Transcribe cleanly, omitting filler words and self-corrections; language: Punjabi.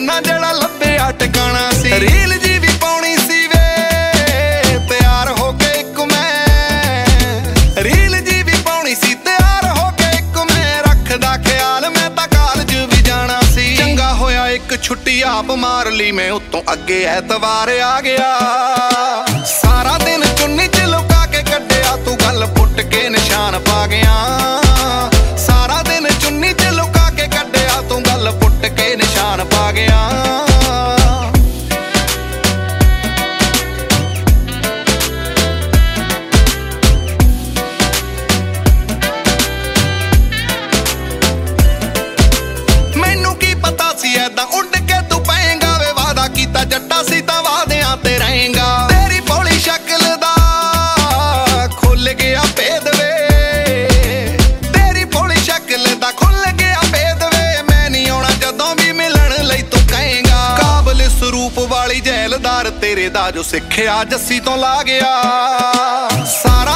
ਸੋਨਾ ਜਿਹੜਾ ਲੱਭਿਆ ਟਿਕਾਣਾ ਸੀ। ਰੀਲ ਜੀ ਵੀ ਪਾਉਣੀ ਸੀ ਵੇ ਤਿਆਰ ਹੋ ਕੇ ਇੱਕ ਮੈਂ, ਰੀਲ ਜੀ ਵੀ ਪਾਉਣੀ ਸੀ ਤਿਆਰ ਹੋ ਕੇ ਇੱਕ ਮੈਂ। ਰੱਖਦਾ ਖਿਆਲ ਮੈਂ ਤਾਂ ਕਾਲਜ ਵੀ ਜਾਣਾ ਸੀ। ਚੰਗਾ ਹੋਇਆ ਇੱਕ ਛੁੱਟੀ ਆਪ ਮਾਰ ਲਈ ਮੈਂ, ਉੱਤੋਂ ਅੱਗੇ ਐਤਵਾਰ ਆ ਗਿਆ। ਸਾਰਾ ਦਿਨ ਚੁੰਨੀ ਚ ਲੁਕਾ ਕੇ ਕੱਢਿਆ ਤੂੰ, ਗੱਲ ਪੁੱਟ ਕੇ ਨਿਸ਼ਾਨ ਪਾ ਗਿਆ। ਸਾਰਾ ਦਿਨ ਚੁੰਨੀ ਚ ਲੁਕਾ ਕੇ ਕੱਢਿਆ ਤੂੰ, ਗੱਲ ਪੁੱਟ ਕੇ ਨਿਸ਼ਾਨ ਪਾ ਗਿਆ। ਮੈਨੂੰ ਕੀ ਪਤਾ ਸੀ ਐਦਾਂ ਉੱਡ ਕੇ ਤੂੰ ਪਏਂਗਾ ਵੇ, ਵਾਦਾ ਕੀਤਾ ਜੱਟਾ ਸੀ ਤਾਂ ਵਾਦਿਆਂ ਤੇ ਰਹੇਂਗਾ। ਤੇਰੀ ਭੋਲੀ ਸ਼ਕਲ ਦਾ ਖੁੱਲ ਗਿਆ ਭੇਦ ਵੇ, ਤੇਰੀ ਭੋਲੀ ਸ਼ਕਲ ਦਾ ਖੁੱਲ ਗਿਆ ਭੇਦ ਵੇ। ਮੈਂ ਨਹੀਂ ਆਉਣਾ ਜਦੋਂ ਵੀ ਮਿਲਣ ਲਈ ਤੂੰ ਕਹੇਂਗਾ। ਕਾਬਲ ਸਰੂਪ ਵਾਲੀ ਜੈਲਦਾਰ ਤੇਰੇ ਦਾ ਜੋ ਸਿੱਖਿਆ ਜੱਸੀ ਤੋਂ ਲਾ ਗਿਆ। ਸਾਰਾ